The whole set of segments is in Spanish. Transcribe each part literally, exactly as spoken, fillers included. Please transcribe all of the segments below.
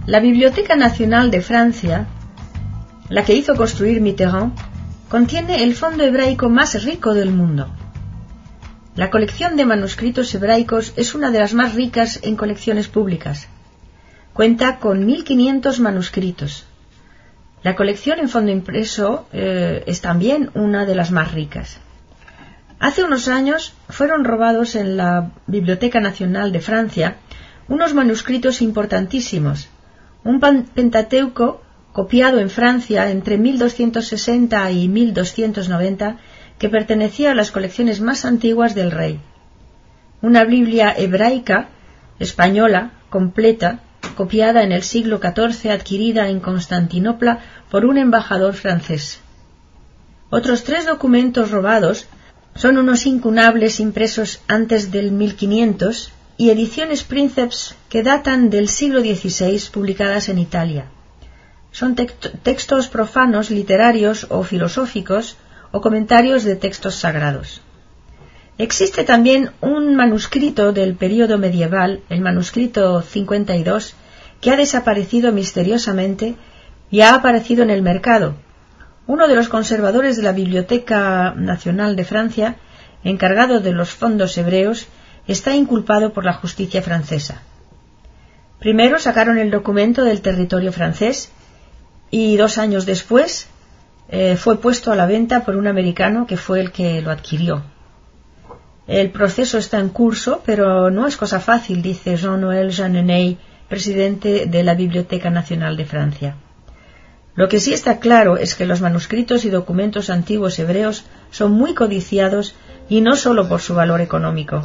La Biblioteca Nacional de Francia, la que hizo construir Mitterrand, contiene el fondo hebraico más rico del mundo. La colección de manuscritos hebraicos es una de las más ricas en colecciones públicas. Cuenta con mil quinientos manuscritos. La colección en fondo impreso eh, es también una de las más ricas. Hace unos años fueron robados en la Biblioteca Nacional de Francia unos manuscritos importantísimos, un Pentateuco copiado en Francia entre mil doscientos sesenta y mil doscientos noventa, que pertenecía a las colecciones más antiguas del rey. Una Biblia hebraica, española, completa, copiada en el siglo catorce, adquirida en Constantinopla por un embajador francés. Otros tres documentos robados son unos incunables impresos antes del mil quinientos y ediciones Princeps que datan del siglo dieciséis, publicadas en Italia. Son text- textos profanos, literarios o filosóficos, o comentarios de textos sagrados. Existe también un manuscrito del período medieval, el manuscrito cincuenta y dos, que ha desaparecido misteriosamente y ha aparecido en el mercado. Uno de los conservadores de la Biblioteca Nacional de Francia, encargado de los fondos hebreos, está inculpado por la justicia francesa. Primero sacaron el documento del territorio francés y dos años después eh, fue puesto a la venta por un americano que fue el que lo adquirió. El proceso está en curso, pero no es cosa fácil, dice Jean-Noël Jeanneney, presidente de la Biblioteca Nacional de Francia. Lo que sí está claro es que los manuscritos y documentos antiguos hebreos son muy codiciados y no solo por su valor económico.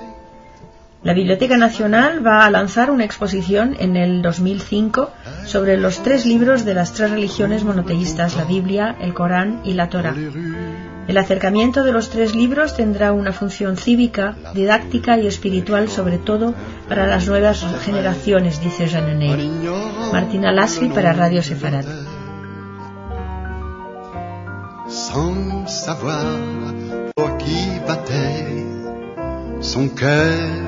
La Biblioteca Nacional va a lanzar una exposición en el dos mil cinco sobre los tres libros de las tres religiones monoteístas, la Biblia, el Corán y la Torá. El acercamiento de los tres libros tendrá una función cívica, didáctica y espiritual, sobre todo para las nuevas generaciones, dice Jeanneney. Martina Lasri para Radio Sefarad. Sans savoir pour qui battait son cœur.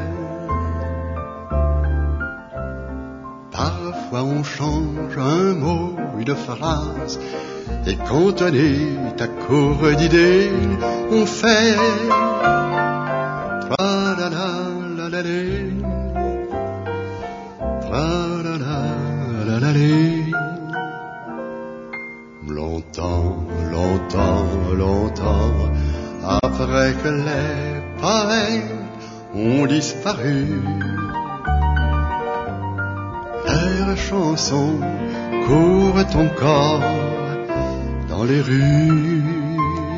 Parfois on change un mot, une phrase, et quand on est à court d'idées, on fait tra-la-la-la-la-lé, tra-la-la-la-la-lé. Longtemps, longtemps, longtemps, après que les poètes ont disparu, leurs chansons courent encore dans les rues.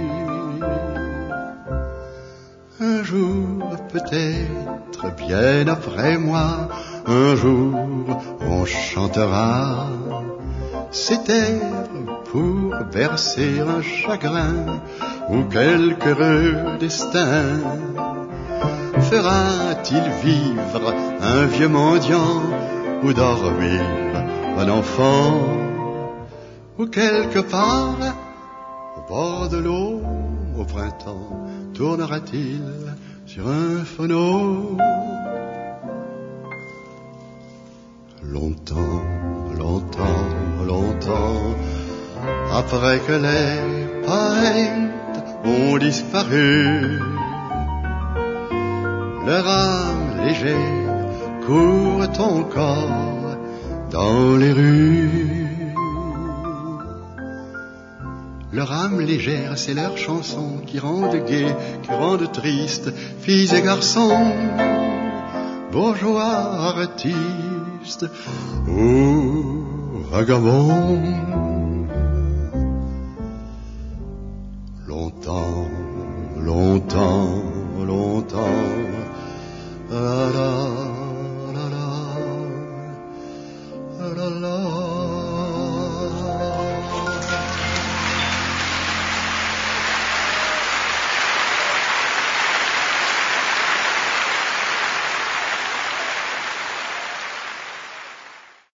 Un jour, peut-être bien après moi, un jour on chantera cet air pour bercer un chagrin ou quelque heureux destin. Fera-t-il vivre un vieux mendiant ou dormir un enfant, ou quelque part au bord de l'eau au printemps tournera-t-il sur un phono? Longtemps, longtemps, longtemps après que les poètes ont disparu, leur âme légère court encore dans les rues. Leur âme légère, c'est leur chanson qui rendent gai, qui rendent triste, filles et garçons, bourgeois, artistes ou vagabonds.